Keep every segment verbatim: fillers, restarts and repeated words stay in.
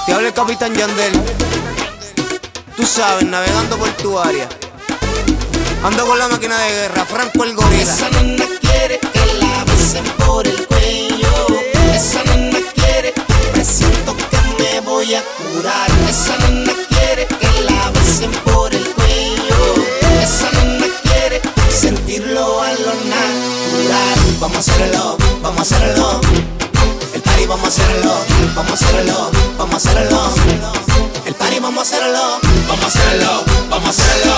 Te habla el Capitán Yandel. Tú sabes, navegando por tu área. Ando con la máquina de guerra, Franco el gorila. Esa nena quiere que la besen por el cuello. Esa nena quiere, presiento que me voy a curar. Esa nena quiere que la besen por el cuello. Esa nena quiere sentirlo a lo natural. Vamos a hacerlo, vamos a hacerlo. El party vamos a hacerlo, vamos a hacerlo, vamos a hacerlo. El party vamos a hacerlo, vamos a hacerlo, vamos a hacerlo.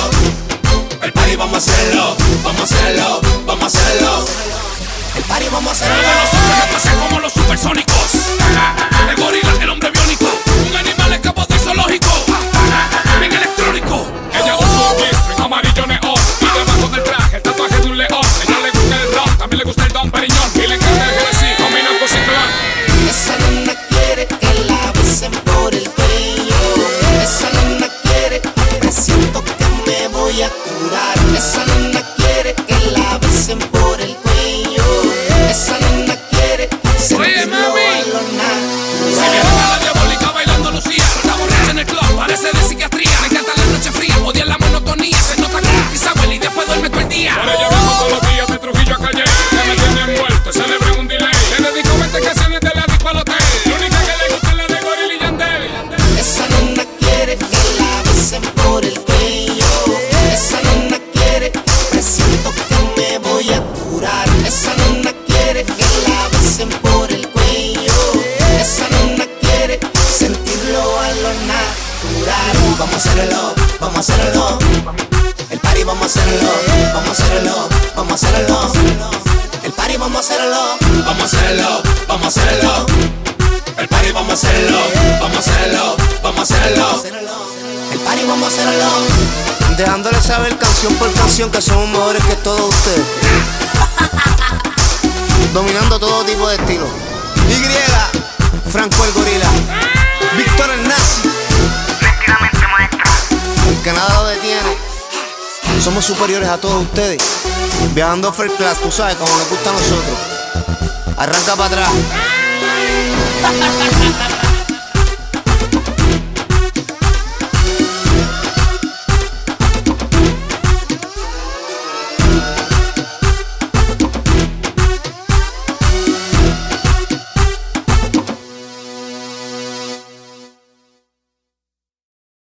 El party vamos a hacerlo, vamos a hacerlo, vamos a hacerlo. El party vamos a hacerlo. Los hombres me pasan como los supersónicos. El gorila, el hombre biónico. Un animal escapó del zoológico. Bien electrónico. Ella usa un whisky en amarillo neón. Y debajo del traje el tatuaje de un león. Ella le gusta el ron, también le gusta el Don Periñón. Y le encanta el Genesis, combina con Ciclón. Esa nena quiere que la besen por el cuello. Esa nena quiere, presiento que me voy a curar. Esa nena quiere que la besen por el cuello. Esa nena quiere sentirlo a lo natural. Si viene a la diabólica bailando Lucía, está borracha en el club, parece de psiquiatría. Le encanta la noche fría, odia la monotonía. Se nota que es Isabel y después duerme todo el día. Por ella vengo todos los días de Trujillo a Calle. Que me tiene envuelto, celebra en un delay. Le dedico veinte canciones de la disco al hotel. La única que le gusta es la de Gorila y Yandel. Esa nena quiere que la besen por el cuello. Esa nena quiere, presiento que me voy a curar. Esa nena quiere que la besen por el cuello. Esa nena quiere sentirlo a lo natural. Vamos a hacerlo, vamos a hacerlo. El party vamos a hacerlo, vamos a hacerlo, vamos a hacerlo. El party vamos a hacerlo, vamos a hacerlo, vamos a hacerlo. El party vamos a hacerlo, vamos a hacerlo, vamos a hacerlo. El party vamos a hacerlo. Dejándole saber canción por canción que somos mejores que todos ustedes. Dominando todo tipo de estilo. Y, Franco el gorila. Víctor el nazi. El que nada lo detiene. Somos superiores a todos ustedes. Viajando first class, tú sabes, como nos gusta a nosotros. Arranca para atrás.